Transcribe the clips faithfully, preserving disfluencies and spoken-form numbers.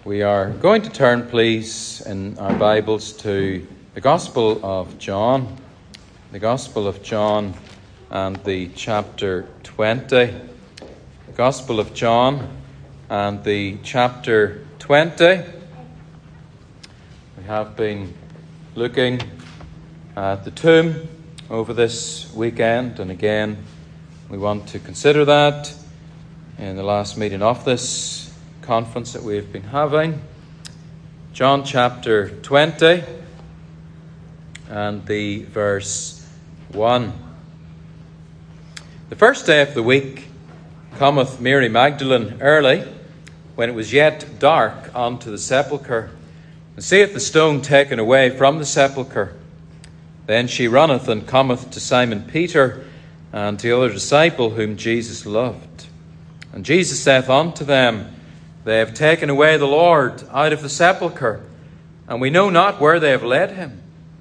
We are going to turn, please, in our Bibles to the Gospel of John. The Gospel of John and the chapter twenty. The Gospel of John and the chapter twenty. We have been looking at the tomb over this weekend, and again we want to consider that in the last meeting of this conference that we've been having. John chapter twenty and the verse one. The first day of the week cometh Mary Magdalene early, when it was yet dark, unto the sepulchre, and seeth the stone taken away from the sepulchre. Then she runneth and cometh to Simon Peter and to the other disciple whom Jesus loved. And Jesus saith unto them, They have taken away the Lord out of the sepulchre, and we know not where they have laid him.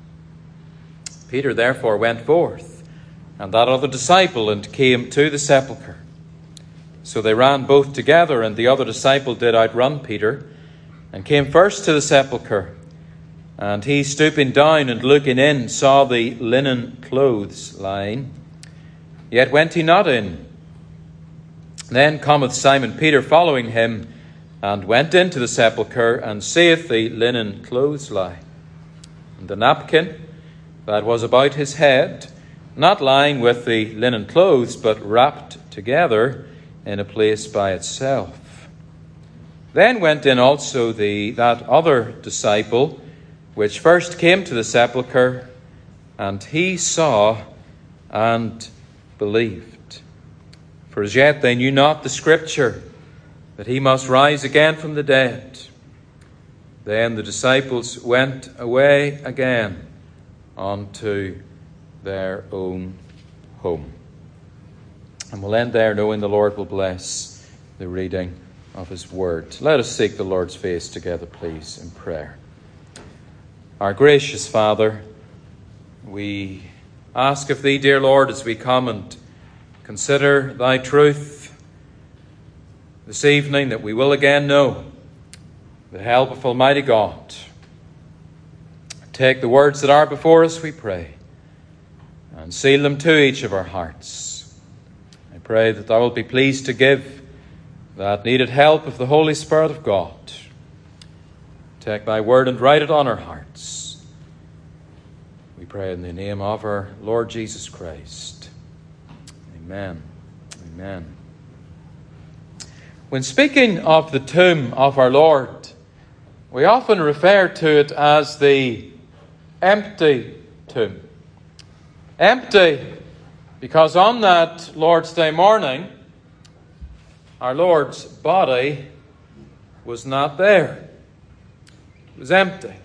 Peter therefore went forth, and that other disciple, and came to the sepulchre. So they ran both together, and the other disciple did outrun Peter, and came first to the sepulchre. And he, stooping down and looking in, saw the linen clothes lying. Yet went he not in. Then cometh Simon Peter following him, and went into the sepulchre, and seeth the linen clothes lie, and the napkin that was about his head, not lying with the linen clothes, but wrapped together in a place by itself. Then went in also the that other disciple, which first came to the sepulchre, and he saw and believed. For as yet they knew not the Scripture, that he must rise again from the dead. Then the disciples went away again unto their own home. And we'll end there, knowing the Lord will bless the reading of his word. Let us seek the Lord's face together, please, in prayer. Our gracious Father, we ask of thee, dear Lord, as we come and consider thy truth this evening, that we will again know the help of Almighty God. Take the words that are before us, we pray, and seal them to each of our hearts. I pray that thou wilt be pleased to give that needed help of the Holy Spirit of God. Take thy word and write it on our hearts. We pray in the name of our Lord Jesus Christ. Amen. Amen. When speaking of the tomb of our Lord, we often refer to it as the empty tomb. Empty because on that Lord's Day morning, our Lord's body was not there. It was empty.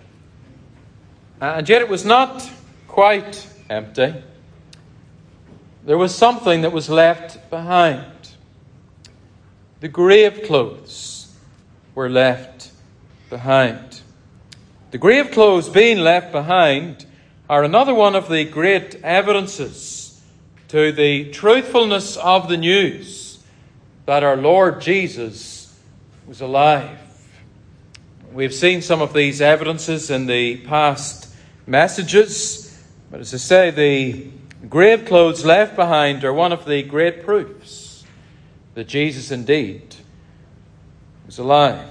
And yet it was not quite empty. There was something that was left behind. The grave clothes were left behind. The grave clothes being left behind are another one of the great evidences to the truthfulness of the news that our Lord Jesus was alive. We've seen some of these evidences in the past messages, but as I say, the grave clothes left behind are one of the great proofs that Jesus indeed was alive.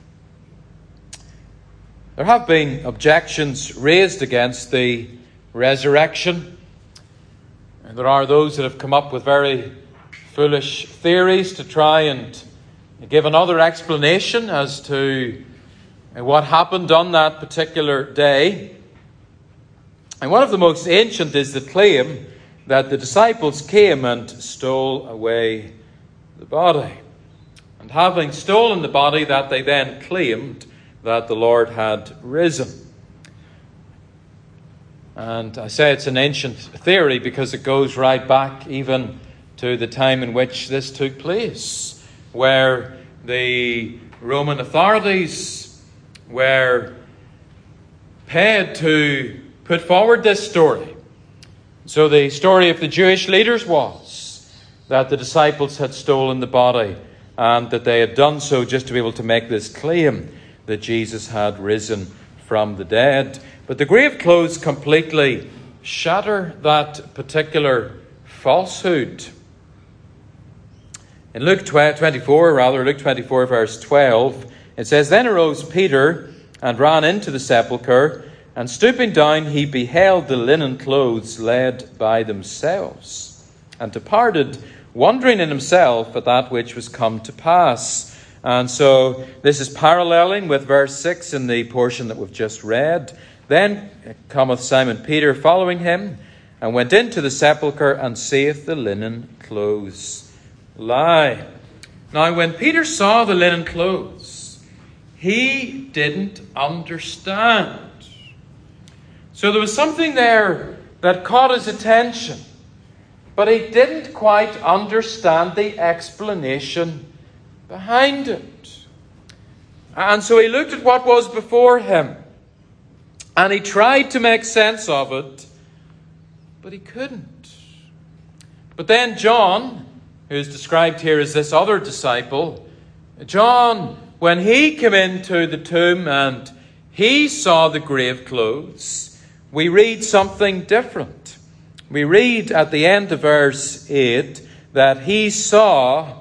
There have been objections raised against the resurrection, and there are those that have come up with very foolish theories to try and give another explanation as to what happened on that particular day. And one of the most ancient is the claim that the disciples came and stole away the body. And having stolen the body, that they then claimed that the Lord had risen. And I say it's an ancient theory because it goes right back even to the time in which this took place, where the Roman authorities were paid to put forward this story. So the story of the Jewish leaders was that the disciples had stolen the body, and that they had done so just to be able to make this claim that Jesus had risen from the dead. But the grave clothes completely shatter that particular falsehood. In Luke twenty-four, rather, Luke twenty-four, verse twelve, it says, "Then arose Peter and ran into the sepulchre, and stooping down, he beheld the linen clothes laid by themselves, and departed, wondering in himself at that which was come to pass." And so this is paralleling with verse six in the portion that we've just read. "Then cometh Simon Peter following him, and went into the sepulchre, and seeth the linen clothes lie." Now, when Peter saw the linen clothes, he didn't understand. So there was something there that caught his attention, but he didn't quite understand the explanation behind it. And so he looked at what was before him, and he tried to make sense of it, but he couldn't. But then John, who is described here as this other disciple, John, when he came into the tomb and he saw the grave clothes, we read something different. We read at the end of verse eight that he saw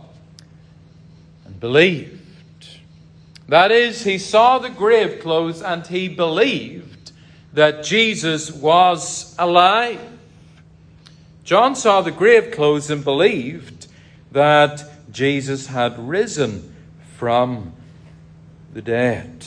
and believed. That is, he saw the grave clothes and he believed that Jesus was alive. John saw the grave clothes and believed that Jesus had risen from the dead.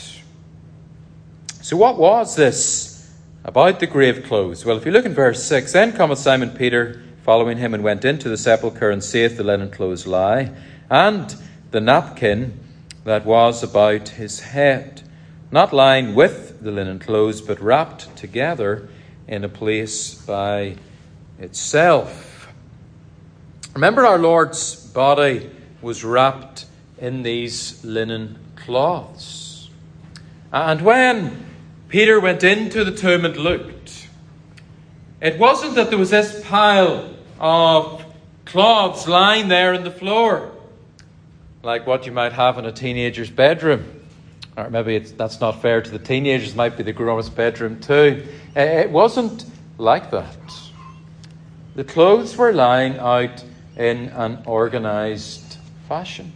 So what was this about the grave clothes? Well, if you look in verse six, "Then cometh Simon Peter following him, and went into the sepulchre, and seeth the linen clothes lie, and the napkin that was about his head, not lying with the linen clothes, but wrapped together in a place by itself." Remember, our Lord's body was wrapped in these linen cloths. And when Peter went into the tomb and looked, it wasn't that there was this pile of cloths lying there in the floor, like what you might have in a teenager's bedroom. Or maybe it's, that's not fair to the teenagers, it might be the grown-up's bedroom too. It wasn't like that. The clothes were lying out in an organized fashion.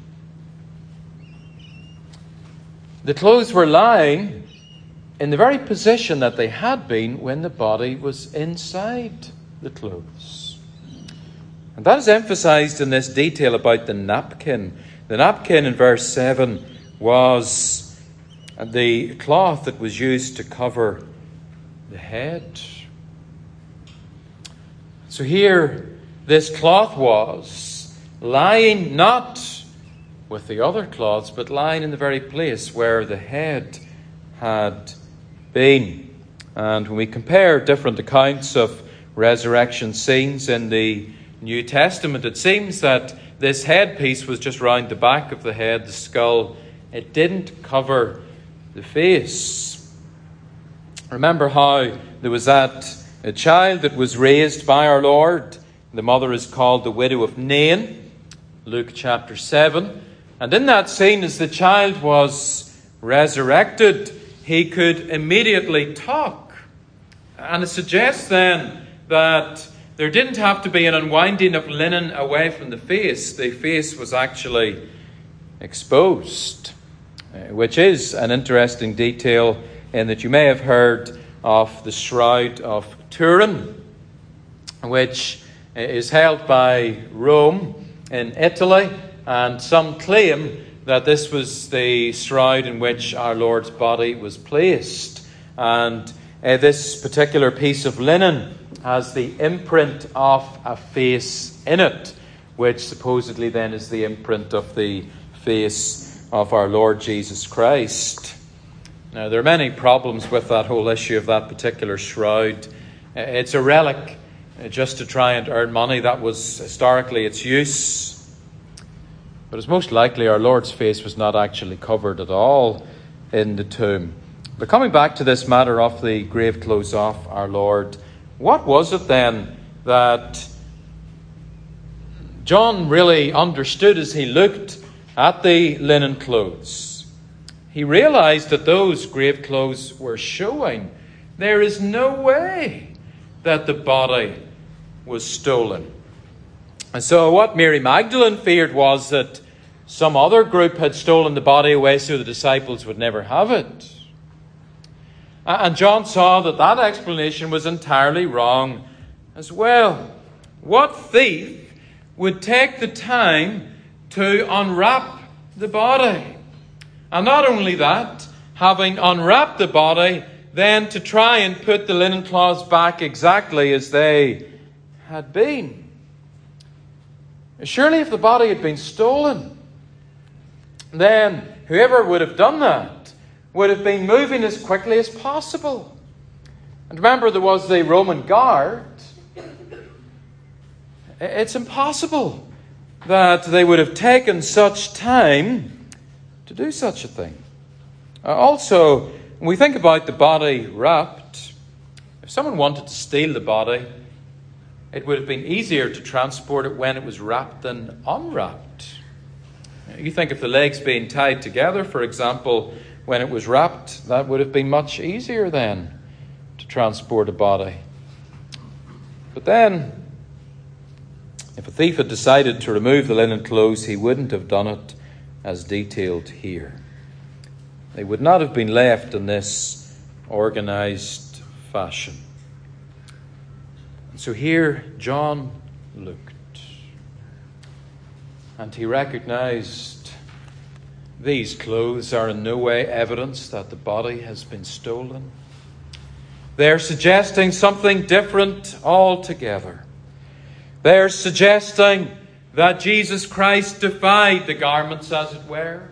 The clothes were lying in the very position that they had been when the body was inside the clothes. And that is emphasized in this detail about the napkin. The napkin in verse seven was the cloth that was used to cover the head. So here, this cloth was lying not with the other cloths, but lying in the very place where the head had been. And when we compare different accounts of resurrection scenes in the New Testament, it seems that this headpiece was just round the back of the head, the skull. It didn't cover the face. Remember how there was that a child that was raised by our Lord. The mother is called the widow of Nain, Luke chapter seven. And in that scene, as the child was resurrected, he could immediately talk. And it suggests then that there didn't have to be an unwinding of linen away from the face. The face was actually exposed, which is an interesting detail in that you may have heard of the Shroud of Turin, which is held by Rome in Italy, and some claim that this was the shroud in which our Lord's body was placed. And uh, this particular piece of linen has the imprint of a face in it, which supposedly then is the imprint of the face of our Lord Jesus Christ. Now, there are many problems with that whole issue of that particular shroud. It's a relic just to try and earn money. That was historically its use. But it's most likely our Lord's face was not actually covered at all in the tomb. But coming back to this matter of the grave clothes of our Lord, what was it then that John really understood as he looked at the linen clothes? He realized that those grave clothes were showing there is no way that the body was stolen. And so what Mary Magdalene feared was that some other group had stolen the body away so the disciples would never have it. And John saw that that explanation was entirely wrong as well. What thief would take the time to unwrap the body? And not only that, having unwrapped the body, then to try and put the linen cloths back exactly as they had been. Surely if the body had been stolen, then whoever would have done that would have been moving as quickly as possible. And remember, there was the Roman guard. It's impossible that they would have taken such time to do such a thing. Uh, also, when we think about the body wrapped, if someone wanted to steal the body, it would have been easier to transport it when it was wrapped than unwrapped. You think of the legs being tied together, for example, when it was wrapped, that would have been much easier then to transport a body. But then, if a thief had decided to remove the linen clothes, he wouldn't have done it as detailed here. They would not have been left in this organized fashion. And so here John looked, and he recognized these clothes are in no way evidence that the body has been stolen. They're suggesting something different altogether. They're suggesting that Jesus Christ defied the garments, as it were.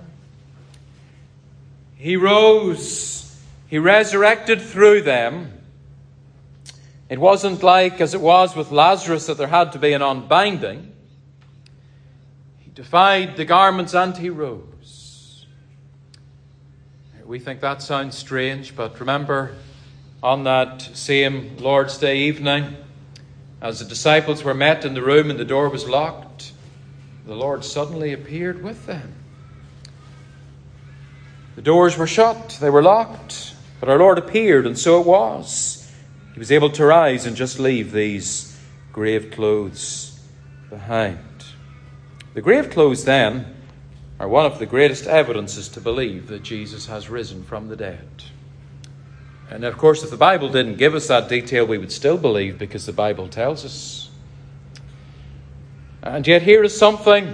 He rose, he resurrected through them. It wasn't like, as it was with Lazarus, that there had to be an unbinding. He defied the garments and he rose. We think that sounds strange, but remember, on that same Lord's Day evening, as the disciples were met in the room and the door was locked, the Lord suddenly appeared with them. The doors were shut, they were locked, but our Lord appeared, and so it was. He was able to rise and just leave these grave clothes behind. The grave clothes, then, are one of the greatest evidences to believe that Jesus has risen from the dead. And of course, if the Bible didn't give us that detail, we would still believe because the Bible tells us. And yet here is something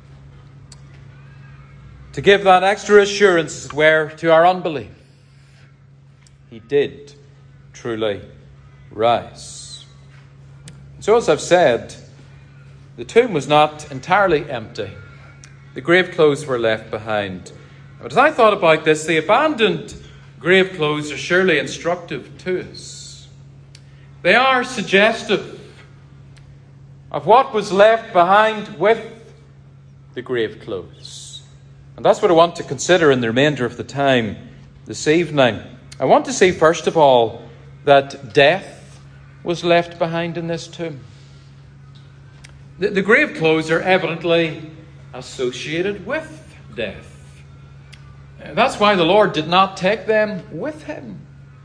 to give that extra assurance, as it were, to our unbelief. He did truly rise. And so, as I've said, the tomb was not entirely empty. The grave clothes were left behind. But as I thought about this, the abandoned grave clothes are surely instructive to us. They are suggestive of what was left behind with the grave clothes. And that's what I want to consider in the remainder of the time this evening. I want to see, first of all, that death was left behind in this tomb. The, the grave clothes are evidently associated with death. That's why the Lord did not take them with him.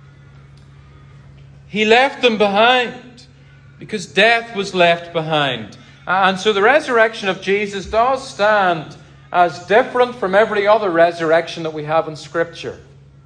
He left them behind because death was left behind. And so the resurrection of Jesus does stand as different from every other resurrection that we have in Scripture.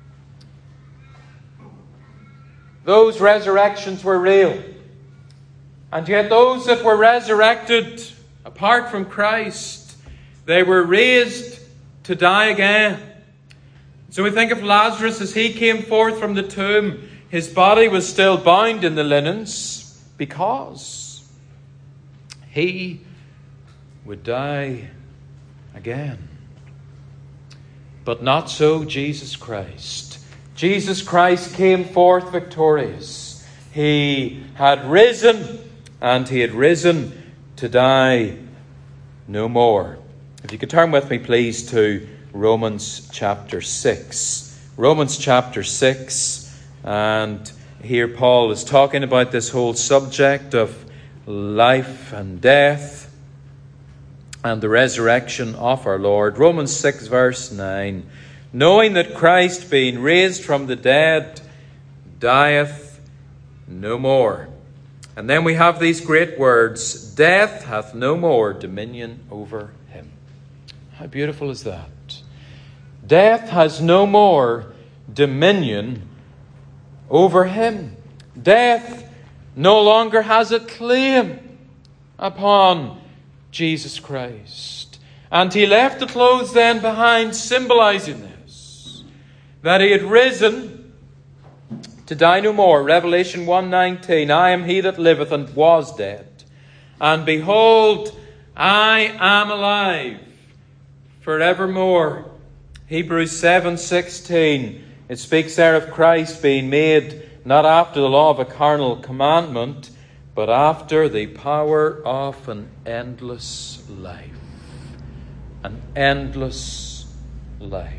Those resurrections were real. And yet those that were resurrected apart from Christ, they were raised to die again. So we think of Lazarus as he came forth from the tomb. His body was still bound in the linens because he would die again. But not so Jesus Christ. Jesus Christ came forth victorious. He had risen, and he had risen to die no more. If you could turn with me, please, to Romans chapter six. Romans chapter six, and here Paul is talking about this whole subject of life and death and the resurrection of our Lord. Romans six verse nine. knowing that Christ, being raised from the dead, dieth no more. And then we have these great words, death hath no more dominion over him. How beautiful is that? Death has no more dominion over him. Death no longer has a claim upon Jesus Christ. And he left the clothes then behind, symbolizing this, that he had risen to die no more. Revelation one nineteen, I am he that liveth and was dead, and behold, I am alive forevermore. Hebrews seven sixteen, it speaks there of Christ being made not after the law of a carnal commandment, but after the power of an endless life. An endless life.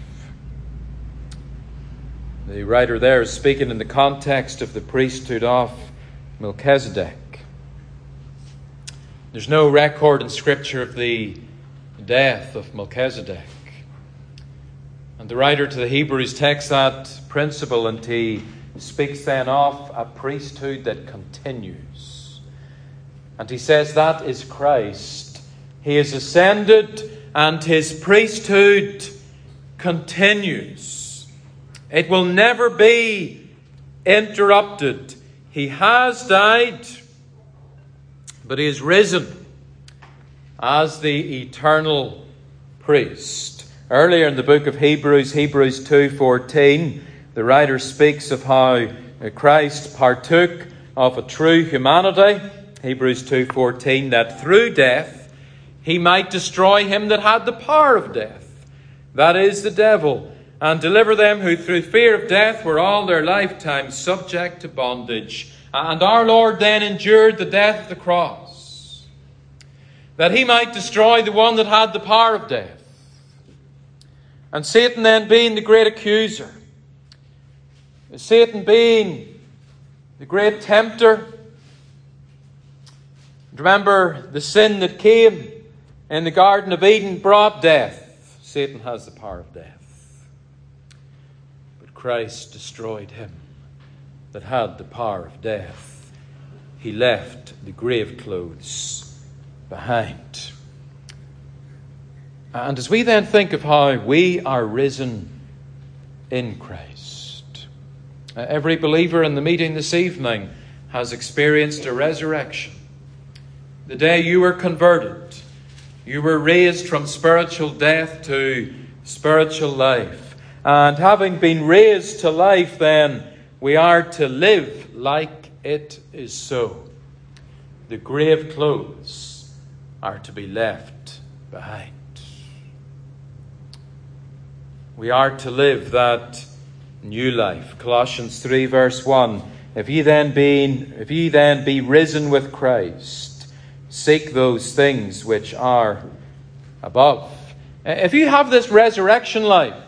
The writer there is speaking in the context of the priesthood of Melchizedek. There's no record in Scripture of the death of Melchizedek. And the writer to the Hebrews takes that principle and he speaks then of a priesthood that continues. And he says that is Christ. He is ascended and his priesthood continues. It will never be interrupted. He has died, but he is risen as the eternal priest. Earlier in the book of Hebrews, Hebrews two fourteen, the writer speaks of how Christ partook of a true humanity. Hebrews two fourteen, that through death he might destroy him that had the power of death, that is, the devil, and deliver them who through fear of death were all their lifetime subject to bondage. And our Lord then endured the death of the cross, that he might destroy the one that had the power of death. And Satan then being the great accuser, Satan being the great tempter. Remember, the sin that came in the Garden of Eden brought death. Satan has the power of death. But Christ destroyed him that had the power of death. He left the grave clothes behind. And as we then think of how we are risen in Christ, every believer in the meeting this evening has experienced a resurrection. The day you were converted, you were raised from spiritual death to spiritual life. And having been raised to life, then, we are to live like it is so. The grave clothes are to be left behind. We are to live that new life. Colossians three verse one. If ye then be, if ye then be risen with Christ, seek those things which are above. If you have this resurrection life,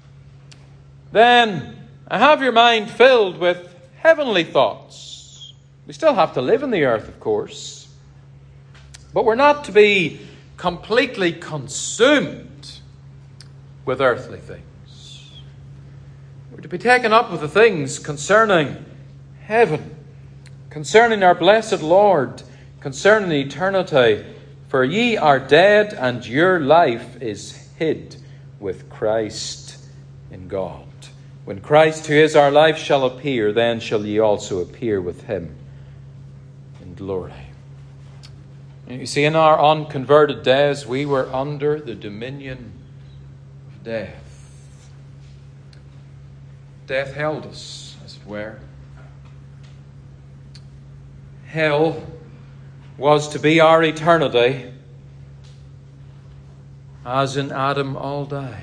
then have your mind filled with heavenly thoughts. We still have to live in the earth, of course, but we're not to be completely consumed with earthly things. We're to be taken up with the things concerning heaven, concerning our blessed Lord, concerning eternity. For ye are dead, and your life is hid with Christ in God. When Christ, who is our life, shall appear, then shall ye also appear with him in glory. And you see, in our unconverted days, we were under the dominion of death. Death held us, as it were. Hell was to be our eternity, as in Adam all die.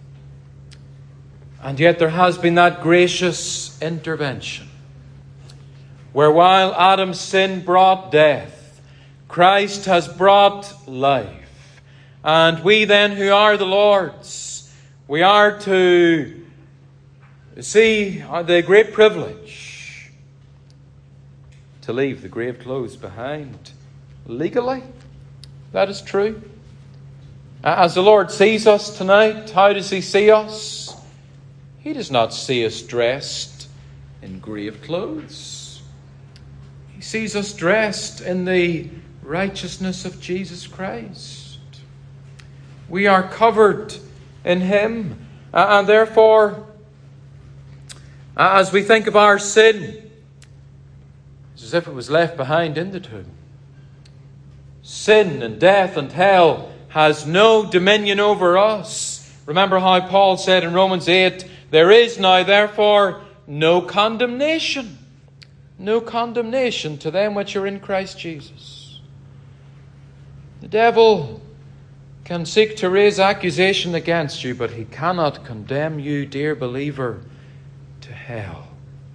And yet there has been that gracious intervention, where while Adam's sin brought death, Christ has brought life. And we then, who are the Lord's, we are to see the great privilege to leave the grave clothes behind. Legally, that is true. As the Lord sees us tonight, how does he see us? He does not see us dressed in grave clothes. He sees us dressed in the righteousness of Jesus Christ. We are covered in him, and therefore, as we think of our sin, it's as if it was left behind in the tomb. Sin and death and hell has no dominion over us. Remember how Paul said in Romans eight, there is now therefore no condemnation. No condemnation to them which are in Christ Jesus. The devil can seek to raise accusation against you, but he cannot condemn you, dear believer, to hell.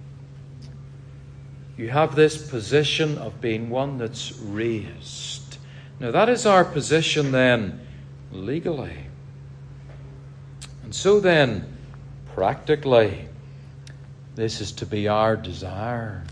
You have this position of being one that's raised. Now that is our position then, legally. And so then, practically, this is to be our desire.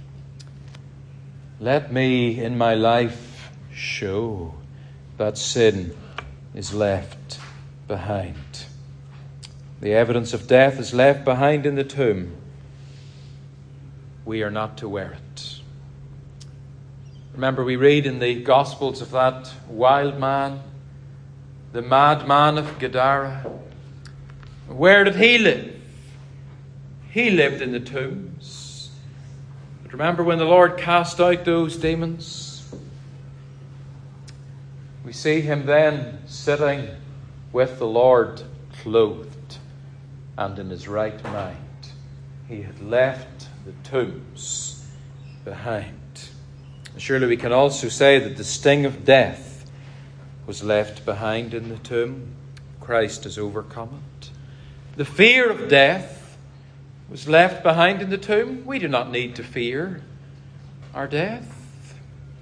Let me in my life show that sin is left behind. The evidence of death is left behind in the tomb. We are not to wear it. Remember, we read in the Gospels of that wild man, the madman of Gadara. Where did he live? He lived in the tombs. But remember when the Lord cast out those demons? We see him then sitting with the Lord clothed and in his right mind. He had left the tombs behind. Surely we can also say that the sting of death was left behind in the tomb. Christ has overcome it. The fear of death was left behind in the tomb. We do not need to fear our death.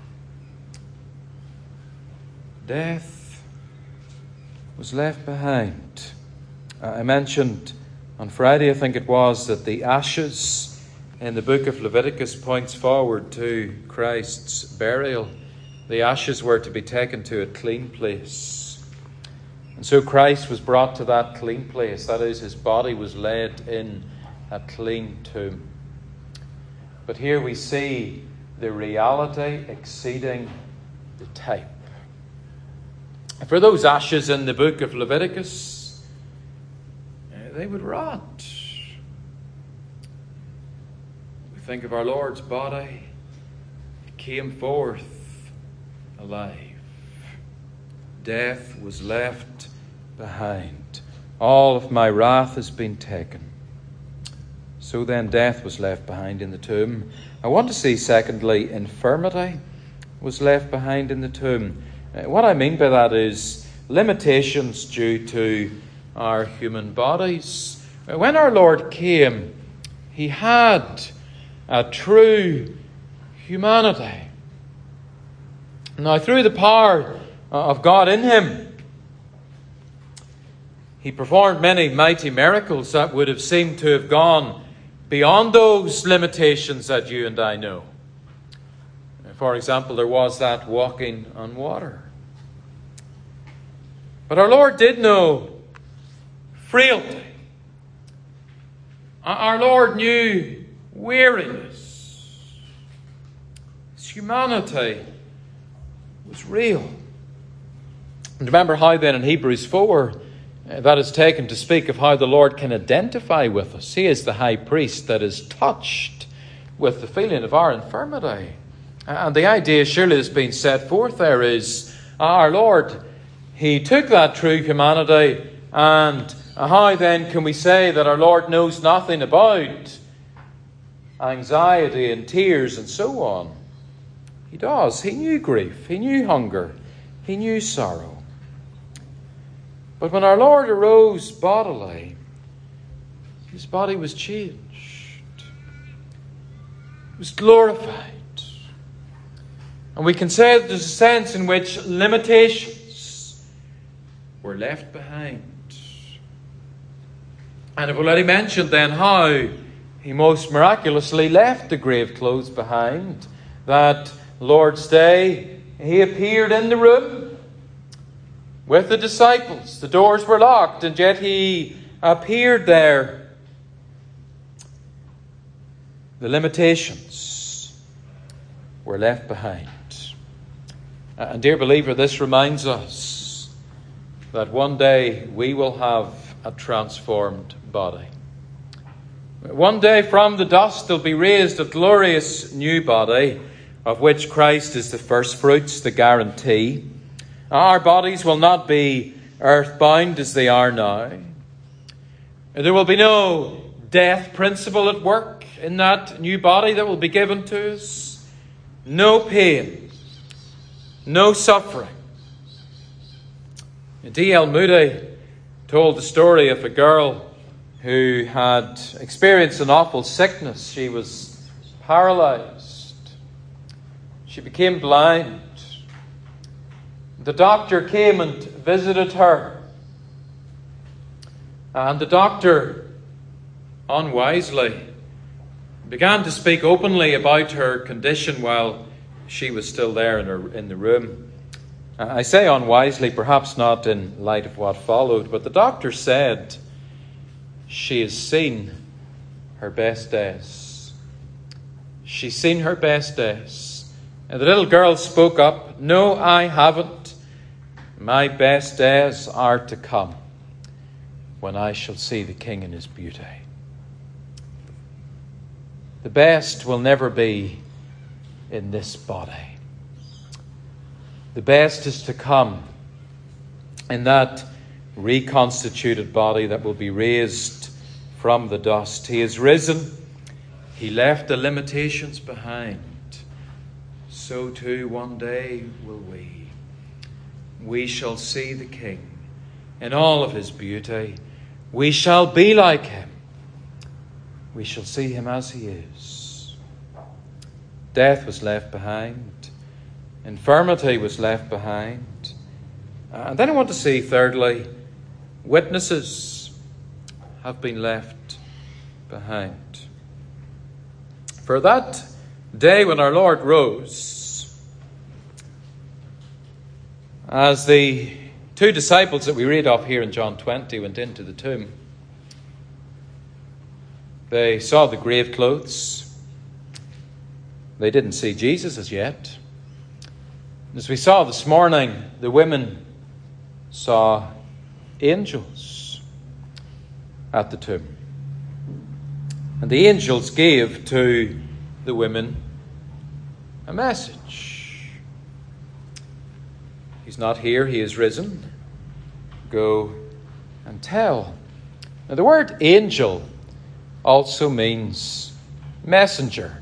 Death was left behind. I mentioned on Friday, I think it was, that the ashes in the book of Leviticus points forward to Christ's burial. The ashes were to be taken to a clean place. And so Christ was brought to that clean place. That is, his body was laid in a clean tomb. But here we see the reality exceeding the type. For those ashes in the book of Leviticus, they would rot. Think of our Lord's body. It came forth alive. Death was left behind. All of my wrath has been taken. So then death was left behind in the tomb. I want to see, secondly, infirmity was left behind in the tomb. What I mean by that is limitations due to our human bodies. When our Lord came, he had a true humanity. Now, through the power of God in him, he performed many mighty miracles that would have seemed to have gone beyond those limitations that you and I know. For example, there was that walking on water. But our Lord did know frailty. Our Lord knew weariness. His humanity was real. And remember how then in Hebrews four, uh, that is taken to speak of how the Lord can identify with us. He is the high priest that is touched with the feeling of our infirmity. And the idea surely that's been set forth there is our Lord, he took that true humanity, and how then can we say that our Lord knows nothing about anxiety and tears and so on? He does. He knew grief. He knew hunger. He knew sorrow. But when our Lord arose bodily, his body was changed. It was glorified. And we can say that there's a sense in which limitations were left behind. And I've already mentioned then how he most miraculously left the grave clothes behind. That Lord's Day, he appeared in the room. with the disciples. The doors were locked, and yet he appeared there. The limitations were left behind. And dear believer, this reminds us that one day we will have a transformed body. One day from the dust there'll be raised a glorious new body, of which Christ is the first fruits, the guarantee. Our bodies will not be earthbound as they are now. There will be no death principle at work in that new body that will be given to us. No pain. No suffering. D L Moody told the story of a girl who had experienced an awful sickness. She was paralyzed. She became blind. The doctor came and visited her. And the doctor, unwisely, began to speak openly about her condition while she was still there in, her, in the room. I say unwisely, perhaps not in light of what followed, but the doctor said she has seen her best days. She's seen her best days. And the little girl spoke up, "No, I haven't. My best days are to come, when I shall see the King in his beauty." The best will never be in this body. The best is to come in that reconstituted body that will be raised from the dust. He is risen. He left the limitations behind. So too one day will we. We shall see the King in all of his beauty. We shall be like him. We shall see him as he is. Death was left behind. Infirmity was left behind. And then I want to see, thirdly, witnesses have been left behind. For that day when our Lord rose, as the two disciples that we read of here in John twenty went into the tomb, they saw the grave clothes. They didn't see Jesus as yet. As we saw this morning, the women saw angels at the tomb. And the angels gave to the women a message. He's not here, he is risen. Go and tell. Now the word angel also means messenger.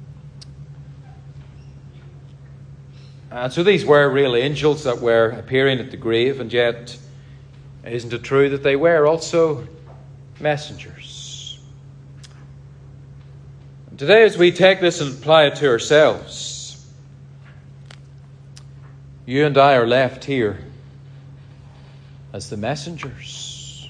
And so these were real angels that were appearing at the grave, and yet isn't it true that they were also messengers? And today, as we take this and apply it to ourselves, you and I are left here as the messengers.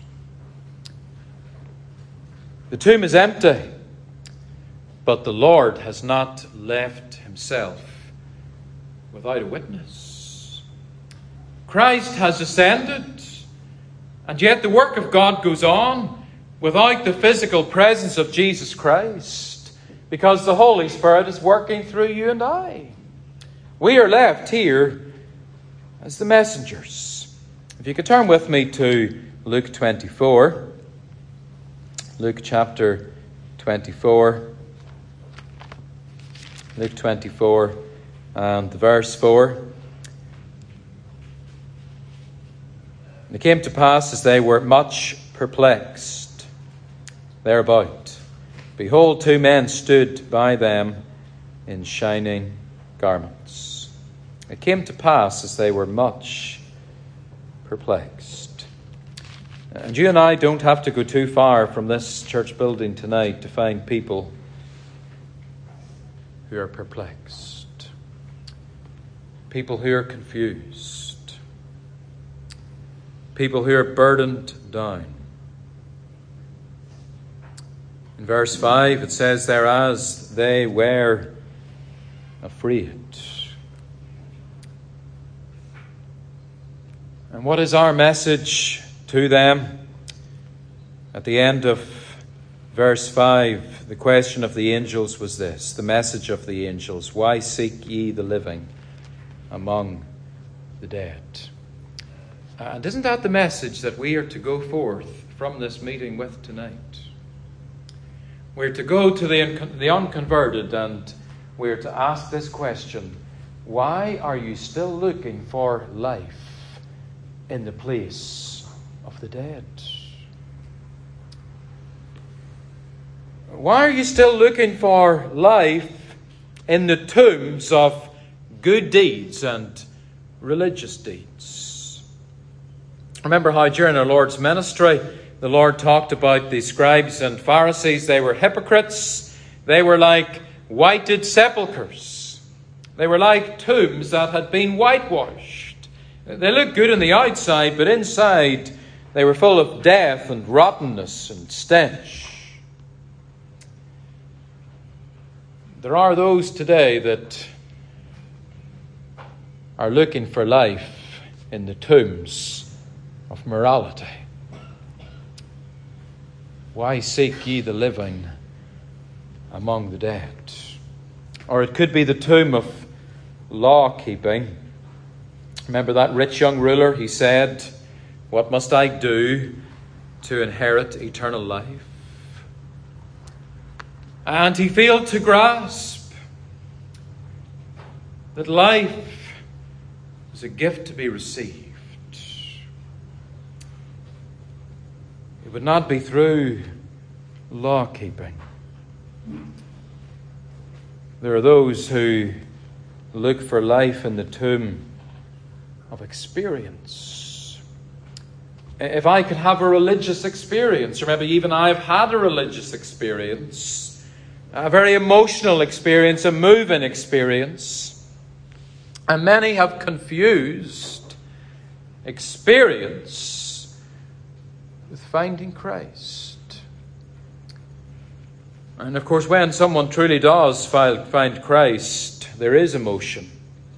The tomb is empty, but the Lord has not left himself without a witness. Christ has ascended, and yet the work of God goes on without the physical presence of Jesus Christ, because the Holy Spirit is working through you and I. We are left here as the messengers. If you could turn with me to Luke twenty-four. Luke chapter twenty-four. Luke twenty-four and verse four. And it came to pass, as they were much perplexed thereabout, behold, two men stood by them in shining garments. It came to pass, as they were much perplexed. And you and I don't have to go too far from this church building tonight to find people who are perplexed. People who are confused. People who are burdened down. In verse five it says there, as they were afraid. And what is our message to them? At the end of verse five, the question of the angels was this, the message of the angels: why seek ye the living among the dead? And isn't that the message that we are to go forth from this meeting with tonight? We're to go to the, the unconverted and we're to ask this question: why are you still looking for life in the place of the dead? Why are you still looking for life in the tombs of good deeds and religious deeds? Remember how during our Lord's ministry, the Lord talked about the scribes and Pharisees. They were hypocrites. They were like whited sepulchres. They were like tombs that had been whitewashed. They looked good on the outside, but inside they were full of death and rottenness and stench. There are those today that are looking for life in the tombs of morality. Why seek ye the living among the dead? Or it could be the tomb of law-keeping. Remember that rich young ruler? He said, "What must I do to inherit eternal life?" And he failed to grasp that life is a gift to be received. It would not be through law-keeping. There are those who look for life in the tomb of experience. If I could have a religious experience, or maybe even I've had a religious experience, a very emotional experience, a moving experience, and many have confused experience with finding Christ. And of course, when someone truly does find Christ, there is emotion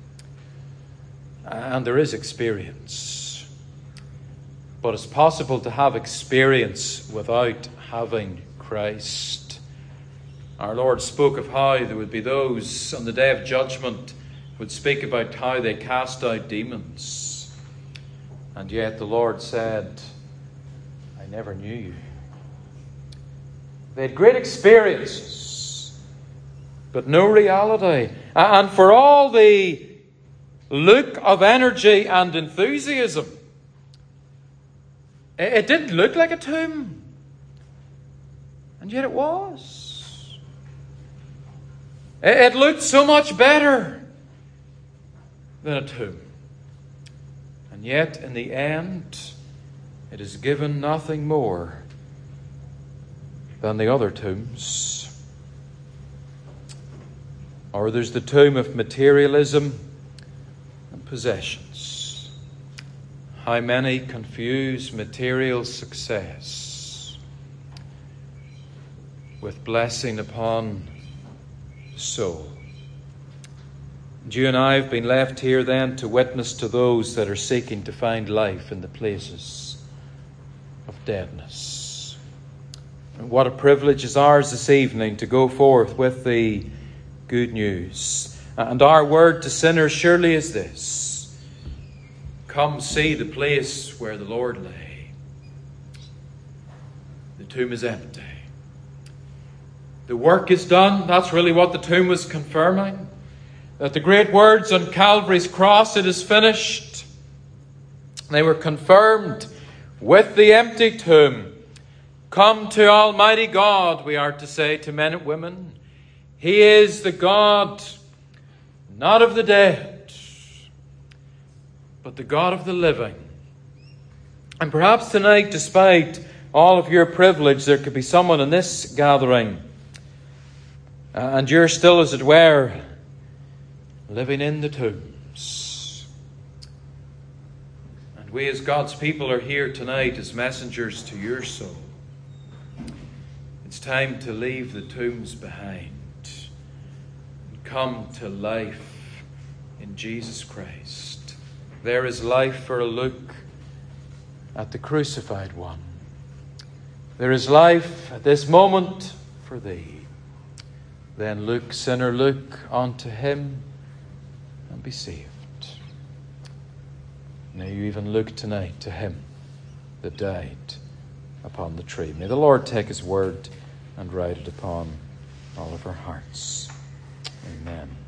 and there is experience. But it's possible to have experience without having Christ. Our Lord spoke of how there would be those on the day of judgment who would speak about how they cast out demons. And yet the Lord said, "I never knew you." They had great experiences, but no reality. And for all the look of energy and enthusiasm, it didn't look like a tomb. And yet it was. It looked so much better than a tomb. And yet, in the end, it is given nothing more than the other tombs. Or there's the tomb of materialism and possessions. How many confuse material success with blessing upon the soul. And you and I have been left here then to witness to those that are seeking to find life in the places of deadness. And what a privilege is ours this evening to go forth with the good news. And our word to sinners surely is this: come see the place where the Lord lay. The tomb is empty. The work is done. That's really what the tomb was confirming. That the great words on Calvary's cross, "It is finished," they were confirmed with the empty tomb. Come to Almighty God, we are to say to men and women. He is the God, not of the dead, but the God of the living. And perhaps tonight, despite all of your privilege, there could be someone in this gathering, and you're still, as it were, living in the tombs. And we as God's people are here tonight as messengers to your soul. It's time to leave the tombs behind and come to life in Jesus Christ. There is life for a look at the crucified one. There is life at this moment for thee. Then look, sinner, look unto him and be saved. May you even look tonight to him that died upon the tree. May the Lord take his word and write it upon all of our hearts. Amen.